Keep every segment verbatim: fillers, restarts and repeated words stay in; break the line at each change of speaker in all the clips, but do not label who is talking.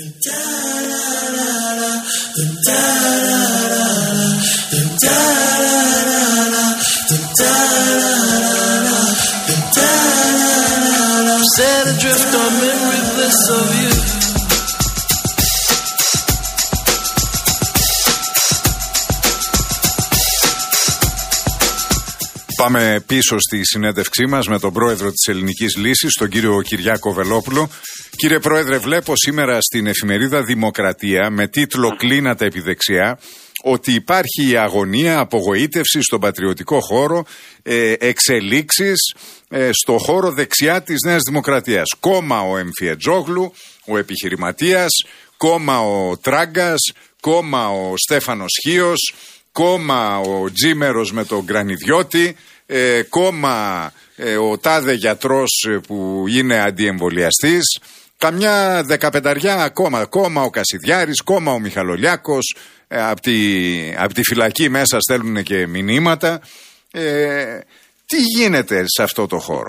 Set adrift on memory bliss of you.
Πάμε πίσω στη συνέντευξή μας με τον πρόεδρο της Ελληνικής Λύσης, τον κύριο Κυριάκο Βελόπουλο. Κύριε Πρόεδρε, βλέπω σήμερα στην εφημερίδα Δημοκρατία με τίτλο «Κλείνατε επί δεξιά» ότι υπάρχει η αγωνία, απογοήτευση στον πατριωτικό χώρο, ε, εξελίξεις ε, στο χώρο δεξιά της Νέας Δημοκρατίας. Κόμμα ο Εμφιετζόγλου, ο επιχειρηματίας, κόμμα ο Τράγκας, κόμμα ο Στέφανος Χίος, κόμμα ο Τζίμερος με τον Γκρανιδιώτη, ε, κόμμα ε, ο τάδε γιατρός που είναι αντιεμβολιαστής, καμιά δεκαπενταριά ακόμα, κόμμα ο Κασιδιάρης, κόμμα ο Μιχαλολιάκος, ε, από τη, απ' τη φυλακή μέσα στέλνουν και μηνύματα. Ε, τι γίνεται σε αυτό το χώρο?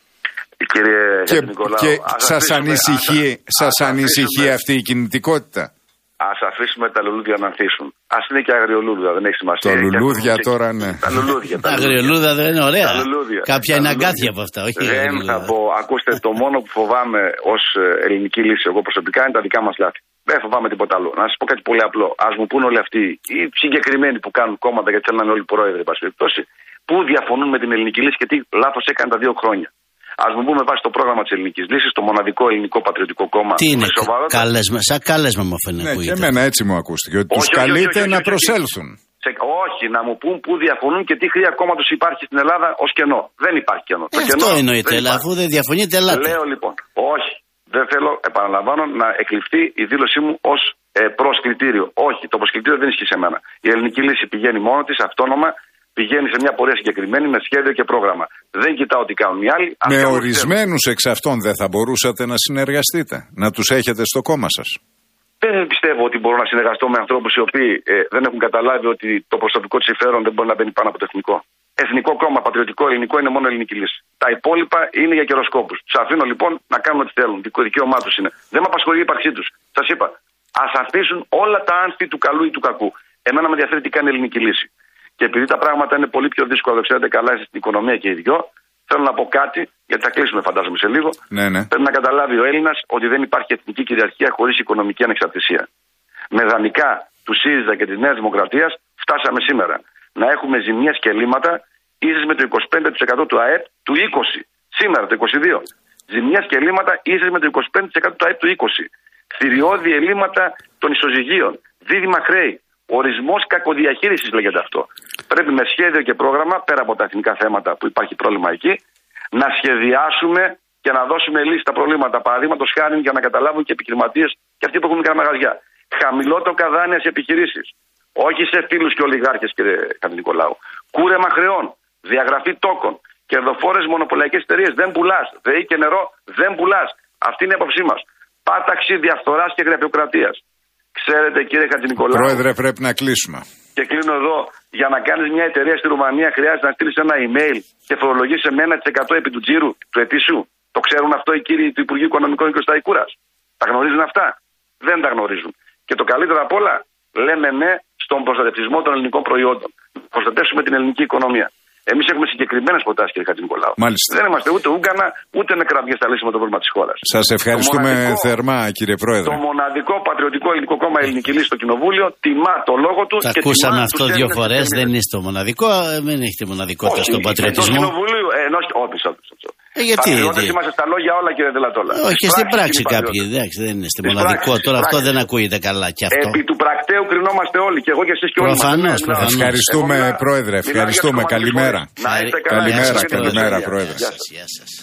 Κύριε
και,
Νικολάου,
και σας
αφήσουμε,
ανησυχεί,
ας,
σας
ας
ανησυχεί
αφήσουμε,
αυτή η κινητικότητα?
Ας αφήσουμε τα λουλούδια να ανθίσουν. Ας είναι και αγριολούδια, δεν έχει σημασία.
Τα λουλούδια
και...
τώρα, ναι.
Τα λουλούδια.
Τα αγριολούδια δεν είναι ωραία. Κάποια είναι αγκάθια από αυτά, όχι.
Δεν θα πω, ακούστε, το μόνο που φοβάμαι ως Ελληνική Λύση, εγώ προσωπικά, είναι τα δικά μας λάθη. Δεν φοβάμαι τίποτα άλλο. Να σας πω κάτι πολύ απλό. Ας μου πούν όλοι αυτοί οι συγκεκριμένοι που κάνουν κόμματα, γιατί θέλουν να είναι όλοι πρόεδροι, εν πάση περιπτώσει, πού διαφωνούν με την Ελληνική Λύση και τι λάθος έκανε τα δύο χρόνια. Ας μου πούμε βάσει το πρόγραμμα της Ελληνικής Λύσης, το μοναδικό ελληνικό πατριωτικό κόμμα.
Τι είναι, κάλεσμα, σαν κάλεσμα μου φαίνεται.
Ναι, και εμένα έτσι μου ακούστηκε. Ότι τους καλείτε να προσέλθουν.
Σε, όχι, να μου πούν πού διαφωνούν και τι χρήμα ακόμα τους υπάρχει στην Ελλάδα ως κενό. Δεν υπάρχει κενό.
Ε, αυτό εννοείται, αφού δεν διαφωνείτε, ελάτε.
Λέω λοιπόν, όχι, δεν θέλω, επαναλαμβάνω, να εκλειφθεί η δήλωσή μου ως ε, προσκλητήριο. Όχι, το προσκλητήριο δεν ισχύει σε μένα. Η Ελληνική Λύση πηγαίνει μόνη της, αυτόνομα. Πηγαίνει σε μια πορεία συγκεκριμένη με σχέδιο και πρόγραμμα. Δεν κοιτάω τι κάνουν οι άλλοι.
Με ορισμένους εξ αυτών δεν θα μπορούσατε να συνεργαστείτε, να τους έχετε στο κόμμα σας?
Δεν πιστεύω ότι μπορώ να συνεργαστώ με ανθρώπους οι οποίοι ε, δεν έχουν καταλάβει ότι το προσωπικό του συμφέρον δεν μπορεί να μπαίνει πάνω από το εθνικό. Εθνικό κόμμα, πατριωτικό, ελληνικό είναι μόνο Ελληνική Λύση. Τα υπόλοιπα είναι για καιροσκόπους. Τους αφήνω λοιπόν να κάνουν ό,τι θέλουν. Δικαίωμά τους είναι. Δεν με απασχολεί η ύπαρξή τους. Σας είπα. Ας αφήσουν όλα τα άνθη του καλού ή του κακού. Εμένα με ενδιαφέρει τι κάνει η Ελληνική Λύση. Και επειδή τα πράγματα είναι πολύ πιο δύσκολα, το ξέρετε καλά, είστε στην οικονομία και οι δυο, θέλω να πω κάτι, γιατί θα κλείσουμε φαντάζομαι σε λίγο.
Ναι, ναι.
Πρέπει να καταλάβει ο Έλληνας ότι δεν υπάρχει εθνική κυριαρχία χωρίς οικονομική ανεξαρτησία. Με δανεικά του ΣΥΡΙΖΑ και της Νέας Δημοκρατίας φτάσαμε σήμερα να έχουμε ζημιές και ελλείμματα ίσες με το είκοσι πέντε τοις εκατό του ΑΕΠ του είκοσι. Σήμερα το είκοσι δύο. Ζημιές και ελλείμματα ίσες με το είκοσι πέντε τοις εκατό του ΑΕΠ του είκοσι. Θηριώδη ελλείμματα των ισοζυγίων. Δίδυμα χρέη. Ορισμός κακοδιαχείρισης λέγεται αυτό. Πρέπει με σχέδιο και πρόγραμμα, πέρα από τα εθνικά θέματα που υπάρχει πρόβλημα εκεί, να σχεδιάσουμε και να δώσουμε λύση στα προβλήματα. Παραδείγματος χάρη για να καταλάβουν και επιχειρηματίες και αυτοί που έχουν μικρά μαγαζιά. Χαμηλότοκα δάνεια σε επιχειρήσεις. Όχι σε φίλους και ολιγάρχες, κύριε Νικολάου. Κούρεμα χρεών. Διαγραφή τόκων. Κερδοφόρες μονοπωλιακές εταιρείες. Δεν πουλάς. ΔΕΗ και νερό δεν πουλάς. Αυτή είναι η άποψή μας. Πάταξη διαφθοράς και γραφειοκρατίας. Ξέρετε, κύριε Χατζηνικολάου.
Πρόεδρε, πρέπει να κλείσουμε.
Και κλείνω εδώ. Για να κάνεις μια εταιρεία στη Ρουμανία χρειάζεται να στείλεις ένα email και φορολογήσει με ένα τοις εκατό επί του τζίρου του ετήσιου. Το ξέρουν αυτό οι κύριοι του Υπουργείου Οικονομικών και ο Σταϊκούρας? Τα γνωρίζουν αυτά? Δεν τα γνωρίζουν. Και το καλύτερο απ' όλα, λέμε ναι στον προστατευτισμό των ελληνικών προϊόντων. Προστατεύσουμε την ελληνική οικονομία. Εμείς έχουμε συγκεκριμένες προτάσεις, κύριε Χατζηνικολάου.
Μάλιστα.
Δεν είμαστε ούτε Ούγκανα, ούτε νεκραυγές θα λύσουμε το πρόβλημα της χώρας.
Σας ευχαριστούμε μοναδικό, θερμά, κύριε Πρόεδρε.
Το μοναδικό πατριωτικό ελληνικό κόμμα Ελληνική Λύση στο Κοινοβούλιο τιμά το λόγο του.
Τα ακούσαμε αυτό δύο φορές, δεν είναι το μοναδικό, δεν έχετε μοναδικότητα στον πατριωτισμό.
Στο Κοινοβούλιο, ενώ όχι, όχι.
Ε, γιατί,
πατριώτες είμαστε στα λόγια όλα, κύριε Δελατόλα.
Όχι, στην πράξη κάποιοι, εντάξει, δεν είναι στη μοναδικό. Τώρα αυτό δεν ακούγεται καλά κι αυτό.
Επί του πρακτέου κρινόμαστε όλοι, και εγώ και εσείς και όλοι.
Προφανώς, προφανώς.
Ευχαριστούμε, Πρόεδρε, ευχαριστούμε. Καλημέρα. Καλημέρα, καλημέρα, Πρόεδρε.
Γεια σας.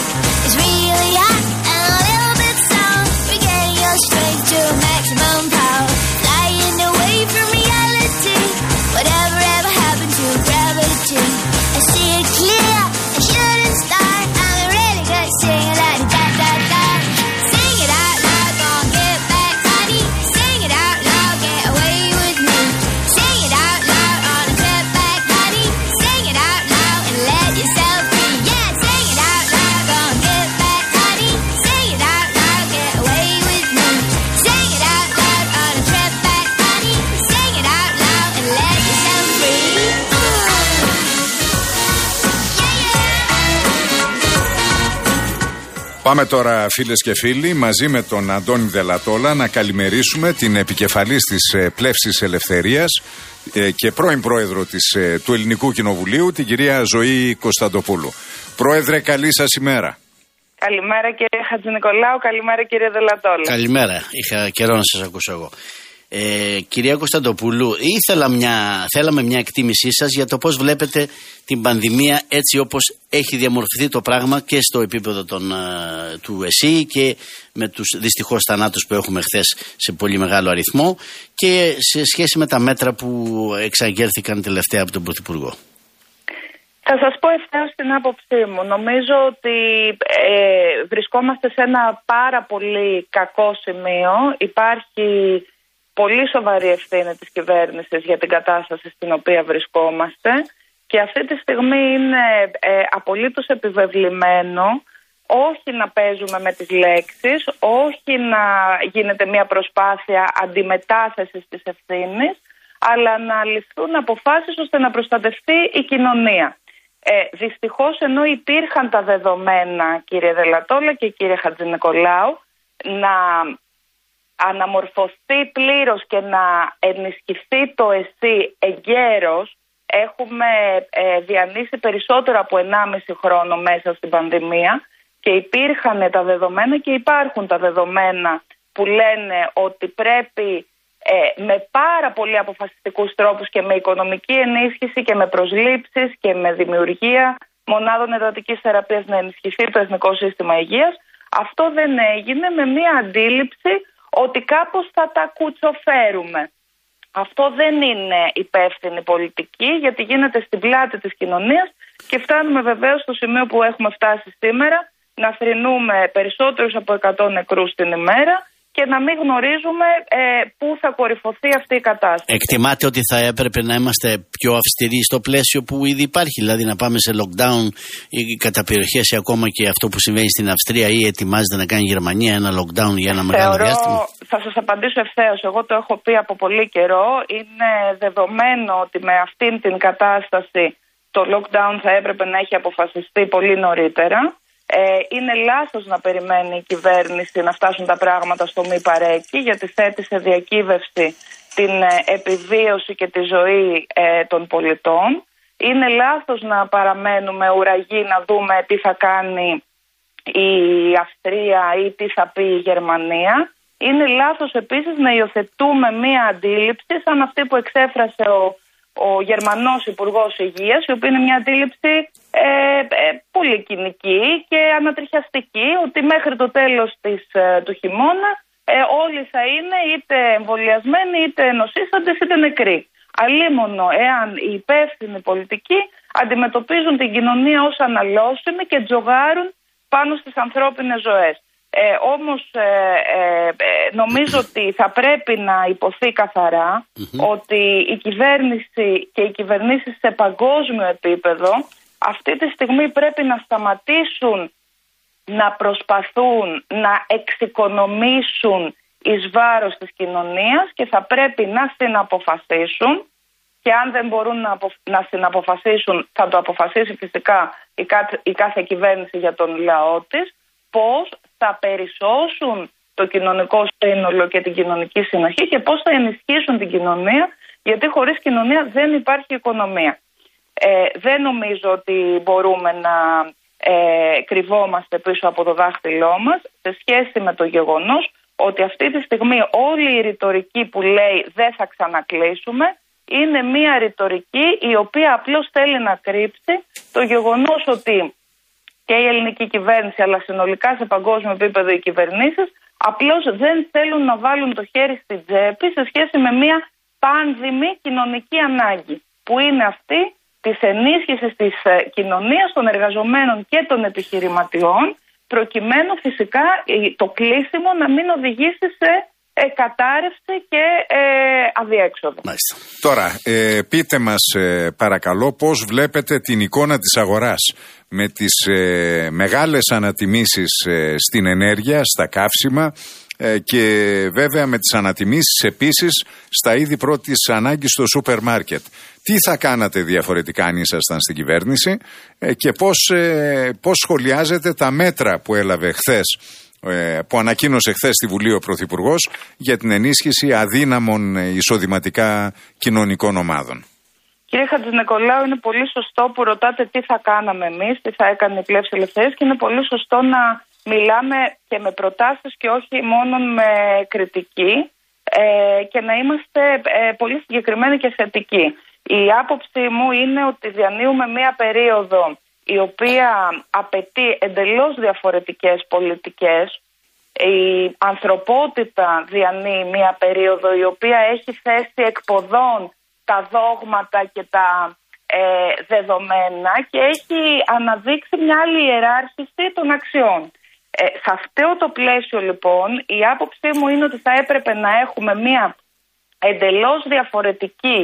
It's really hot and a little bit sour. We're getting your strength to a maximum power. Flying away from reality. Whatever ever happened to gravity? I see it clear, a shooting star. I'm a really good singer, da da da da. Sing it out loud, gon' get back, honey. Sing it out loud, get away with me. Sing it out loud on a trip back, honey. Sing it out loud and let yourself free. Yeah, sing it out loud, gon' get back, honey. Sing it out loud, get away with me. Sing it out loud on a trip back, honey. Sing it out loud and let yourself free.
Πάμε τώρα, φίλες και φίλοι, μαζί με τον Αντώνη Δελατόλα να καλημερίσουμε την επικεφαλής της ε, Πλεύσης Ελευθερίας ε, και πρώην πρόεδρο της, ε, του Ελληνικού Κοινοβουλίου, την κυρία Ζωή Κωνσταντοπούλου. Πρόεδρε, καλή σας ημέρα.
Καλημέρα κύριε Χατζηνικολάου, καλημέρα κύριε Δελατόλα.
Καλημέρα, είχα καιρό να σας ακούσω εγώ. Ε, κυρία Κωνσταντοπούλου, ήθελα μια, θέλαμε μια εκτίμησή σας για το πώς βλέπετε την πανδημία έτσι όπως έχει διαμορφωθεί το πράγμα και στο επίπεδο των, του ΕΣΥ και με τους δυστυχώς θανάτους που έχουμε χθες σε πολύ μεγάλο αριθμό και σε σχέση με τα μέτρα που εξαγγέλθηκαν τελευταία από τον Πρωθυπουργό.
Θα σας πω ευθέως την άποψή μου. Νομίζω ότι ε, βρισκόμαστε σε ένα πάρα πολύ κακό σημείο. Υπάρχει πολύ σοβαρή ευθύνη της κυβέρνησης για την κατάσταση στην οποία βρισκόμαστε και αυτή τη στιγμή είναι ε, απολύτως επιβεβλημένο όχι να παίζουμε με τις λέξεις, όχι να γίνεται μια προσπάθεια αντιμετάθεσης της ευθύνης, αλλά να ληφθούν αποφάσεις ώστε να προστατευτεί η κοινωνία. Ε, δυστυχώς, ενώ υπήρχαν τα δεδομένα, κύριε Δελατόλα και κύριε Χατζηνικολάου, να αναμορφωθεί πλήρως και να ενισχυθεί το ΕΣΥ εγκαίρως, έχουμε ε, διανύσει περισσότερο από ενάμιση χρόνο μέσα στην πανδημία και υπήρχαν τα δεδομένα και υπάρχουν τα δεδομένα που λένε ότι πρέπει ε, με πάρα πολύ αποφασιστικούς τρόπους και με οικονομική ενίσχυση και με προσλήψεις και με δημιουργία μονάδων εντατικής θεραπείας να ενισχυθεί το Εθνικό Σύστημα Υγείας. Αυτό δεν έγινε με μια αντίληψη ότι κάπως θα τα κουτσοφέρουμε. Αυτό δεν είναι υπεύθυνη πολιτική, γιατί γίνεται στην πλάτη της κοινωνίας και φτάνουμε βεβαίως στο σημείο που έχουμε φτάσει σήμερα, να θρηνούμε περισσότερους από εκατό νεκρούς την ημέρα και να μην γνωρίζουμε ε, πού θα κορυφωθεί αυτή η κατάσταση.
Εκτιμάτε ότι θα έπρεπε να είμαστε πιο αυστηροί στο πλαίσιο που ήδη υπάρχει, δηλαδή να πάμε σε lockdown ή κατά περιοχές ή ακόμα και αυτό που συμβαίνει στην Αυστρία ή ετοιμάζεται να κάνει η Γερμανία ένα lockdown για ένα μεγάλο
Θεωρώ,
διάστημα?
Θα σας απαντήσω ευθέως. Εγώ το έχω πει από πολύ καιρό. Είναι δεδομένο ότι με αυτήν την κατάσταση το lockdown θα έπρεπε να έχει αποφασιστεί πολύ νωρίτερα. Ε, είναι λάθος να περιμένει η κυβέρνηση να φτάσουν τα πράγματα στο μη παρέκει, γιατί θέτει σε διακύβευση την ε, επιβίωση και τη ζωή ε, των πολιτών. Είναι λάθος να παραμένουμε ουραγοί να δούμε τι θα κάνει η Αυστρία ή τι θα πει η Γερμανία. Είναι λάθος επίσης να υιοθετούμε μία αντίληψη σαν αυτή που εξέφρασε ο ο Γερμανός Υπουργός Υγείας, η οποία είναι μια αντίληψη ε, ε, πολύ κοινική και ανατριχιαστική, ότι μέχρι το τέλος της, ε, του χειμώνα ε, όλοι θα είναι είτε εμβολιασμένοι, είτε νοσήσαντες, είτε νεκροί. Αλίμονο εάν οι υπεύθυνοι πολιτικοί αντιμετωπίζουν την κοινωνία ως αναλώσιμη και τζογάρουν πάνω στις ανθρώπινες ζωές. Ε, όμως ε, ε, ε, νομίζω ότι θα πρέπει να υποθεί καθαρά mm-hmm. ότι η κυβέρνηση και οι κυβερνήσεις σε παγκόσμιο επίπεδο αυτή τη στιγμή πρέπει να σταματήσουν να προσπαθούν να εξοικονομήσουν εις βάρος της κοινωνίας και θα πρέπει να συναποφασίσουν, και αν δεν μπορούν να, απο, να συναποφασίσουν θα το αποφασίσει φυσικά η, κα, η κάθε κυβέρνηση για τον λαό της, πώς θα περισσώσουν το κοινωνικό σύνολο και την κοινωνική συνοχή και πώς θα ενισχύσουν την κοινωνία, γιατί χωρίς κοινωνία δεν υπάρχει οικονομία. Ε, δεν νομίζω ότι μπορούμε να ε, κρυβόμαστε πίσω από το δάχτυλό μας σε σχέση με το γεγονός ότι αυτή τη στιγμή όλη η ρητορική που λέει δεν θα ξανακλείσουμε είναι μια ρητορική η οποία απλώς θέλει να κρύψει το γεγονός ότι και η ελληνική κυβέρνηση, αλλά συνολικά σε παγκόσμιο επίπεδο οι κυβερνήσεις, απλώς δεν θέλουν να βάλουν το χέρι στην τσέπη σε σχέση με μια πάνδημη κοινωνική ανάγκη, που είναι αυτή της ενίσχυσης της κοινωνίας, των εργαζομένων και των επιχειρηματιών, προκειμένου φυσικά το κλείσιμο να μην οδηγήσει σε κατάρρευση και ε, αδιέξοδο.
Μάλιστα. Τώρα, ε, πείτε μας ε, παρακαλώ πώς βλέπετε την εικόνα της αγοράς με τις ε, μεγάλες ανατιμήσεις ε, στην ενέργεια, στα καύσιμα ε, και βέβαια με τις ανατιμήσεις επίσης στα είδη πρώτης ανάγκης στο σούπερ μάρκετ. Τι θα κάνατε διαφορετικά αν ήσασταν στην κυβέρνηση ε, και πώς, ε, πώς σχολιάζετε τα μέτρα που έλαβε χθες, που ανακοίνωσε χθες στη Βουλή ο Πρωθυπουργός για την ενίσχυση αδύναμων εισοδηματικά κοινωνικών ομάδων.
Κύριε Χατζηνικολάου, είναι πολύ σωστό που ρωτάτε τι θα κάναμε εμείς, τι θα έκανε η Πλεύση Ελευθερίας, και είναι πολύ σωστό να μιλάμε και με προτάσεις και όχι μόνο με κριτική ε, και να είμαστε ε, πολύ συγκεκριμένοι και θετικοί. Η άποψή μου είναι ότι διανύουμε μία περίοδο η οποία απαιτεί εντελώς διαφορετικές πολιτικές. Η ανθρωπότητα διανύει μια περίοδο η οποία έχει θέσει εκποδών τα δόγματα και τα ε, δεδομένα και έχει αναδείξει μια άλλη ιεράρχηση των αξιών. Ε, σε αυτό το πλαίσιο λοιπόν η άποψή μου είναι ότι θα έπρεπε να έχουμε μια εντελώς διαφορετική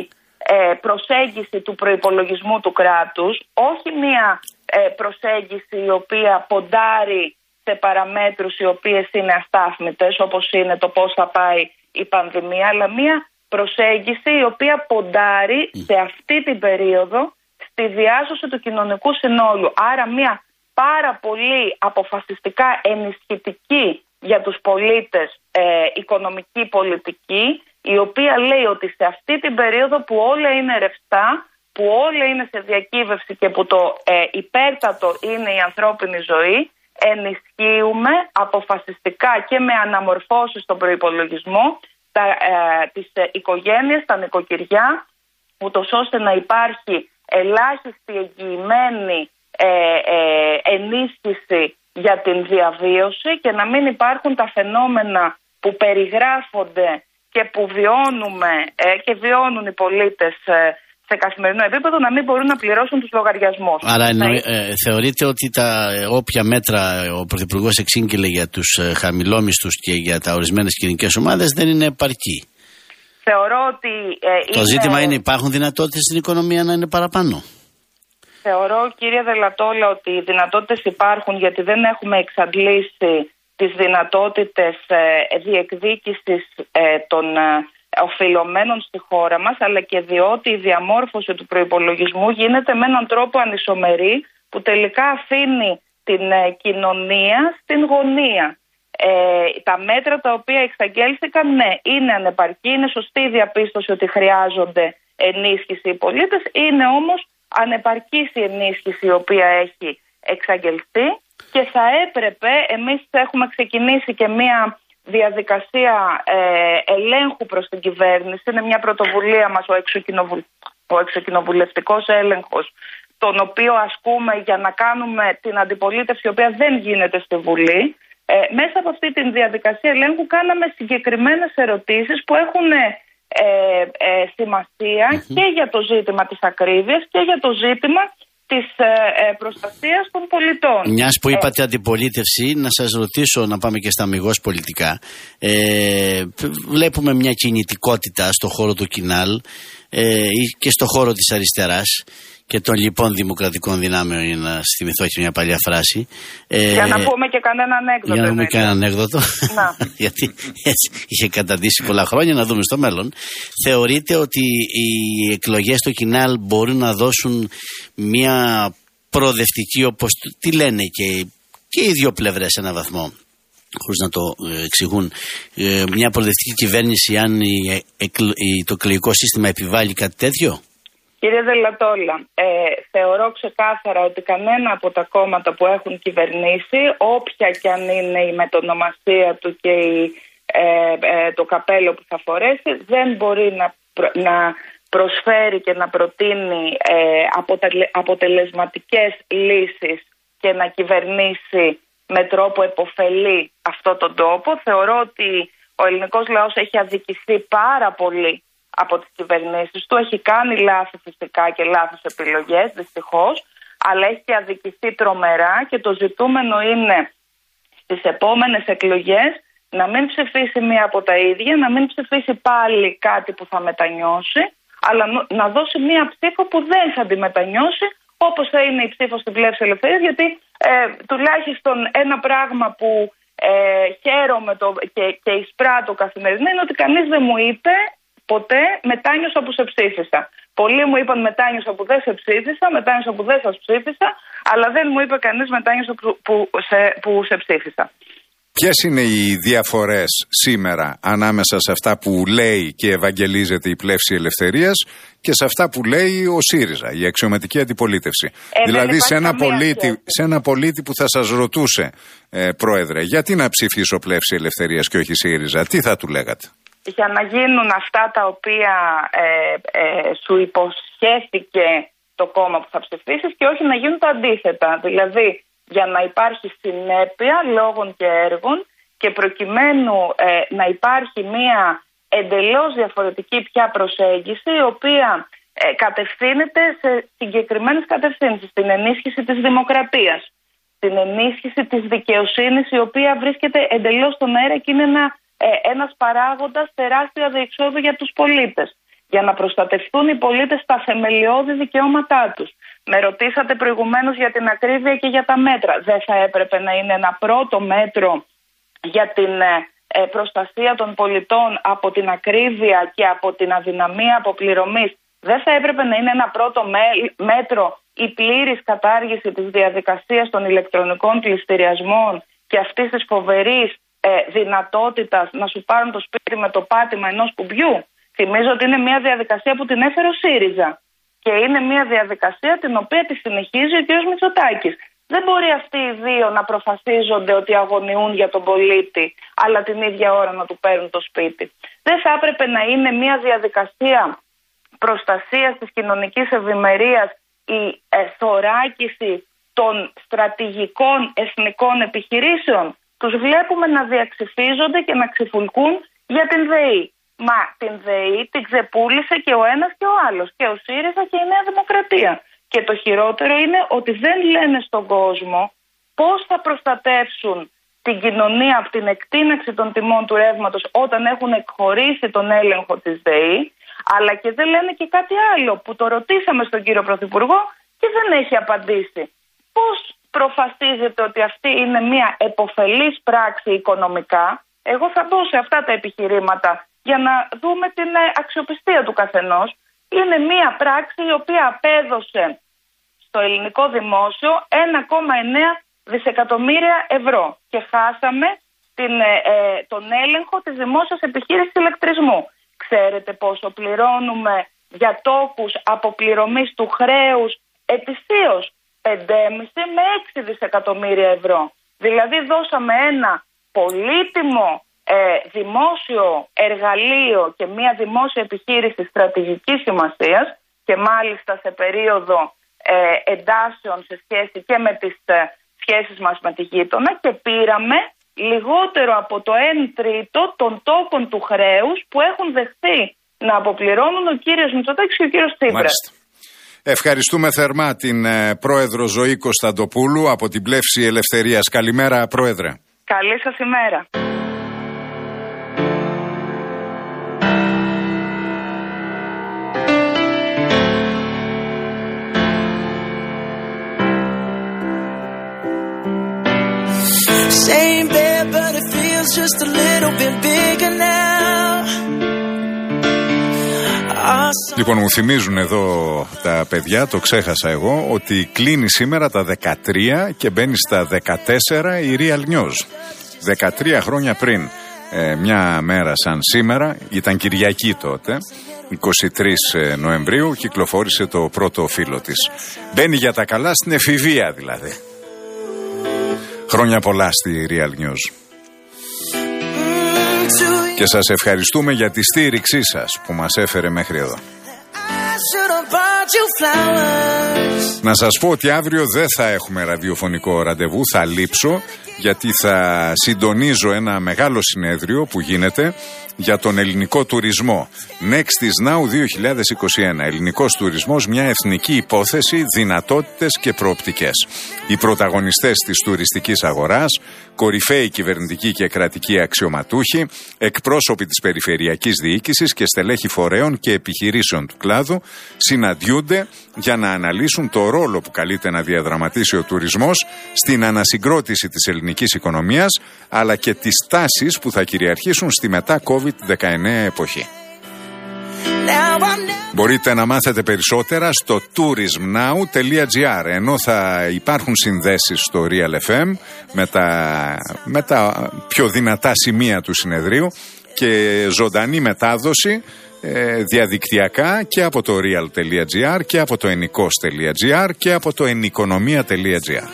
προσέγγιση του προϋπολογισμού του κράτους, όχι μια προσέγγιση η οποία ποντάρει σε παραμέτρους οι οποίες είναι αστάθμητες, όπως είναι το πώς θα πάει η πανδημία, αλλά μια προσέγγιση η οποία ποντάρει σε αυτή την περίοδο στη διάσωση του κοινωνικού συνόλου. Άρα μια πάρα πολύ αποφασιστικά ενισχυτική για τους πολίτες ε, οικονομική πολιτική, η οποία λέει ότι σε αυτή την περίοδο που όλα είναι ρευστά, που όλα είναι σε διακύβευση και που το ε, υπέρτατο είναι η ανθρώπινη ζωή, ενισχύουμε αποφασιστικά και με αναμορφώσεις στον προϋπολογισμό τα, ε, τις ε, οικογένειες, τα νοικοκυριά, ούτως ώστε να υπάρχει ελάχιστη εγγυημένη ε, ε, ενίσχυση για την διαβίωση και να μην υπάρχουν τα φαινόμενα που περιγράφονται και που βιώνουμε ε, και βιώνουν οι πολίτες ε, σε καθημερινό επίπεδο, να μην μπορούν να πληρώσουν τους λογαριασμούς.
Άρα εννοεί, ε, θεωρείτε ότι τα ε, όποια μέτρα ο Πρωθυπουργός εξήγηλε για τους ε, χαμηλόμισθους και για τα ορισμένες κοινωνικές ομάδες δεν είναι επαρκή.
Θεωρώ ότι ε,
το
είναι...
ζήτημα είναι, υπάρχουν δυνατότητες στην οικονομία να είναι παραπάνω?
Θεωρώ, κύριε Δελατόλα, ότι οι δυνατότητες υπάρχουν, γιατί δεν έχουμε εξαντλήσει τις δυνατότητες ε, διεκδίκησης ε, των ε, οφειλωμένων στη χώρα μας, αλλά και διότι η διαμόρφωση του προϋπολογισμού γίνεται με έναν τρόπο ανισομερή που τελικά αφήνει την ε, κοινωνία στην γωνία. Ε, τα μέτρα τα οποία εξαγγέλθηκαν, ναι, είναι ανεπαρκή, είναι σωστή η διαπίστωση ότι χρειάζονται ενίσχυση οι πολίτες, είναι όμως ανεπαρκής η ενίσχυση η οποία έχει εξαγγελθεί και θα έπρεπε, εμείς έχουμε ξεκινήσει και μία διαδικασία ε, ελέγχου προς την κυβέρνηση, είναι μια πρωτοβουλία μας ο, εξοκοινοβουλ... ο εξοκοινοβουλευτικός έλεγχος, τον οποίο ασκούμε για να κάνουμε την αντιπολίτευση η οποία δεν γίνεται στη Βουλή. Ε, μέσα από αυτή τη διαδικασία ελέγχου κάναμε συγκεκριμένες ερωτήσεις που έχουν ε, ε, σημασία mm-hmm. και για το ζήτημα της ακρίβειας και για το ζήτημα της ε, ε, προστασίας των πολιτών. Μιας
που είπατε ε, αντιπολίτευση, να σας ρωτήσω, να πάμε και στα αμιγώς πολιτικά. Ε, βλέπουμε μια κινητικότητα στο χώρο του Κινάλ ε, και στο χώρο της αριστεράς και των λοιπόν δημοκρατικών δυνάμεων, για να θυμηθώ και μια παλιά φράση. Ε,
για να πούμε και κανένα ανέκδοτο.
Για να πούμε κανένα ανέκδοτο. Γιατί έτσι είχε καταντήσει πολλά χρόνια, να δούμε στο μέλλον. Θεωρείτε ότι οι εκλογές στο Κινάλ μπορούν να δώσουν μια προοδευτική, όπως τι λένε και, και οι δύο πλευρές σε έναν βαθμό, χωρίς να το ε, εξηγούν, ε, μια προοδευτική κυβέρνηση αν η, ε, η, το εκλογικό σύστημα επιβάλλει κάτι τέτοιο?
Κύριε Δελατόλα, ε, θεωρώ ξεκάθαρα ότι κανένα από τα κόμματα που έχουν κυβερνήσει, όποια και αν είναι η μετονομασία του και η, ε, ε, το καπέλο που θα φορέσει, δεν μπορεί να, προ, να προσφέρει και να προτείνει ε, αποτελε, αποτελεσματικές λύσεις και να κυβερνήσει με τρόπο επωφελή αυτό τον τόπο. Θεωρώ ότι ο ελληνικός λαός έχει αδικηθεί πάρα πολύ από τις κυβερνήσεις του. Έχει κάνει λάθη φυσικά και λάθος επιλογές, δυστυχώς, αλλά έχει αδικηθεί τρομερά και το ζητούμενο είναι στις επόμενες εκλογές να μην ψηφίσει μία από τα ίδια, να μην ψηφίσει πάλι κάτι που θα μετανιώσει, αλλά να δώσει μία ψήφο που δεν θα τη μετανιώσει, όπως θα είναι η ψήφος στην Πλεύση Ελευθερίας, γιατί ε, τουλάχιστον ένα πράγμα που ε, χαίρομαι το, και, και εισπράττω καθημερινά είναι ότι κανείς δεν μου είπε ποτέ μετάνιωσα που σε ψήφισα. Πολλοί μου είπαν μετάνιωσα που δεν σε ψήφισα, μετάνιωσα που δεν σας ψήφισα, αλλά δεν μου είπε κανείς μετάνιωσα που, που, σε, που σε ψήφισα.
Ποιες είναι οι διαφορές σήμερα ανάμεσα σε αυτά που λέει και ευαγγελίζεται η Πλεύση Ελευθερίας και σε αυτά που λέει ο ΣΥΡΙΖΑ, η αξιωματική αντιπολίτευση? Ε, δηλαδή σε ένα, πολίτη, σε ένα πολίτη που θα σας ρωτούσε, ε, Πρόεδρε, γιατί να ψηφίσω Πλεύση Ελευθερίας και όχι ΣΥΡΙΖΑ, τι θα του λέγατε?
Για να γίνουν αυτά τα οποία ε, ε, σου υποσχέθηκε το κόμμα που θα ψηφίσεις και όχι να γίνουν τα αντίθετα. Δηλαδή για να υπάρχει συνέπεια λόγων και έργων και προκειμένου ε, να υπάρχει μία εντελώς διαφορετική πια προσέγγιση η οποία ε, κατευθύνεται σε συγκεκριμένες κατευθύνσεις. Στην ενίσχυση της δημοκρατίας, στην ενίσχυση της δικαιοσύνης η οποία βρίσκεται εντελώς στον αέρα και είναι ένα, ε, ένας παράγοντας τεράστια διεξόδου για τους πολίτες. Για να προστατευτούν οι πολίτες στα θεμελιώδη δικαιώματά τους. Με ρωτήσατε προηγουμένως για την ακρίβεια και για τα μέτρα. Δεν θα έπρεπε να είναι ένα πρώτο μέτρο για την ε, προστασία των πολιτών από την ακρίβεια και από την αδυναμία αποπληρωμής? Δεν θα έπρεπε να είναι ένα πρώτο μέτρο η πλήρης κατάργηση της διαδικασίας των ηλεκτρονικών πληστηριασμών και αυτής της φοβερής ε, δυνατότητας να σου πάρουν το σπίτι με το πάτημα ενός κουμπιού? Θυμίζω ότι είναι μια διαδικασία που την έφερε ο ΣΥΡΙΖΑ και είναι μια διαδικασία την οποία τη συνεχίζει ο κ. Μητσοτάκης. Δεν μπορεί αυτοί οι δύο να προφασίζονται ότι αγωνιούν για τον πολίτη, αλλά την ίδια ώρα να του παίρνουν το σπίτι. Δεν θα έπρεπε να είναι μια διαδικασία προστασίας της κοινωνικής ευημερίας η θωράκιση των στρατηγικών εθνικών επιχειρήσεων? Τους βλέπουμε να διαξυφίζονται και να ξυφουλκούν για την ΔΕΗ. Μα την ΔΕΗ την ξεπούλησε και ο ένας και ο άλλος, και ο ΣΥΡΙΖΑ και η Νέα Δημοκρατία. Και το χειρότερο είναι ότι δεν λένε στον κόσμο πώς θα προστατεύσουν την κοινωνία από την εκτείναξη των τιμών του ρεύματος όταν έχουν εκχωρήσει τον έλεγχο της ΔΕΗ, αλλά και δεν λένε και κάτι άλλο που το ρωτήσαμε στον κύριο Πρωθυπουργό και δεν έχει απαντήσει. Πώς προφασίζεται ότι αυτή είναι μια επωφελής πράξη οικονομικά? Εγώ θα μπω σε αυτά τα επιχειρήματα για να δούμε την αξιοπιστία του καθενός. Είναι μια πράξη η οποία απέδωσε στο ελληνικό δημόσιο ένα κόμμα εννέα δισεκατομμύρια ευρώ και χάσαμε την, ε, τον έλεγχο της δημόσιας επιχείρησης ηλεκτρισμού. Ξέρετε πόσο πληρώνουμε για τόκους αποπληρωμής του χρέους ετησίως? πέντε κόμμα πέντε με έξι δισεκατομμύρια ευρώ. Δηλαδή δώσαμε ένα πολύτιμο ε, δημόσιο εργαλείο και μια δημόσια επιχείρηση στρατηγικής σημασίας και μάλιστα σε περίοδο ε, εντάσεων σε σχέση και με τις ε, σχέσεις μας με τη γείτονα και πήραμε λιγότερο από το ένα τρίτο των τόκων του χρέους που έχουν δεχθεί να αποπληρώνουν ο κύριος Μητσοτάκης και ο κύριος Τσίπρας.
Ευχαριστούμε θερμά την ε, πρόεδρο Ζωή Κωνσταντοπούλου από την Πλεύση Ελευθερίας. Καλημέρα, πρόεδρε.
Καλή σας ημέρα.
Same bed, but it feels just a little bit bigger now.
Λοιπόν, μου θυμίζουν εδώ τα παιδιά, το ξέχασα εγώ, ότι κλείνει σήμερα τα δεκατρία και μπαίνει στα δεκατέσσερα η Real News. δεκατρία χρόνια πριν, ε, μια μέρα σαν σήμερα, ήταν Κυριακή τότε, είκοσι τρεις Νοεμβρίου, κυκλοφόρησε το πρώτο φύλλο της. Μπαίνει για τα καλά στην εφηβεία δηλαδή. Χρόνια πολλά στη Real News. Και σας ευχαριστούμε για τη στήριξή σας που μας έφερε μέχρι εδώ.
bought you flowers.
Να σας πω ότι αύριο δεν θα έχουμε ραδιοφωνικό ραντεβού, θα λείψω, γιατί θα συντονίζω ένα μεγάλο συνέδριο που γίνεται για τον ελληνικό τουρισμό. Next is Now δύο χιλιάδες είκοσι ένα. Ελληνικός τουρισμός, μια εθνική υπόθεση, δυνατότητες και προοπτικές. Οι πρωταγωνιστές της τουριστικής αγοράς, κορυφαίοι κυβερνητικοί και κρατικοί αξιωματούχοι, εκπρόσωποι της περιφερειακής διοίκησης και στελέχη φορέων και επιχειρήσεων του κλάδου συναντιούνται για να αναλύσουν το ρόλο που καλείται να διαδραματίσει ο τουρισμός στην ανασυγκρότηση της ελληνικής οικονομίας, αλλά και τις τάσεις που θα κυριαρχήσουν στη μετά κόβιντ δεκαεννέα εποχή. Μπορείτε να μάθετε περισσότερα στο tourism now τελεία gr, ενώ θα υπάρχουν συνδέσεις στο Real εφ εμ με τα, με τα πιο δυνατά σημεία του συνεδρίου και ζωντανή μετάδοση ε, διαδικτυακά και από το real τελεία gr και από το enikos τελεία gr και από το enikonomia τελεία gr.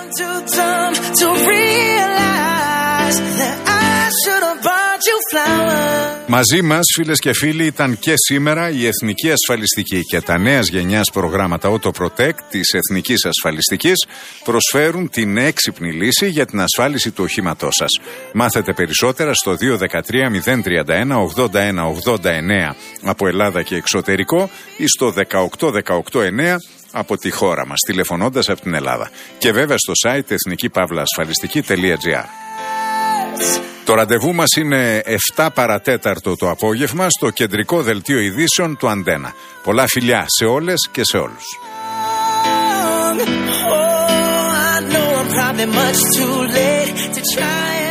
Μαζί μας, φίλες και φίλοι, ήταν και σήμερα η Εθνική Ασφαλιστική και τα νέας γενιάς προγράμματα Auto Protect της Εθνικής Ασφαλιστικής προσφέρουν την έξυπνη λύση για την ασφάλιση του οχήματός σας. Μάθετε περισσότερα στο δύο ένα τρία μηδέν τρία ένα ογδόντα ένα ογδόντα εννέα από Ελλάδα και εξωτερικό ή στο δεκαοκτώ δεκαοκτώ εννέα από τη χώρα μας, τηλεφωνώντας από την Ελλάδα. Και βέβαια στο site εθνική παύλα ασφαλιστική τελεία gr. Το ραντεβού μας είναι εφτά παρατέταρτο το απόγευμα στο κεντρικό δελτίο ειδήσεων του Αντένα. Πολλά φιλιά σε όλες και σε όλους.
Oh, I know I'm probably much too late to try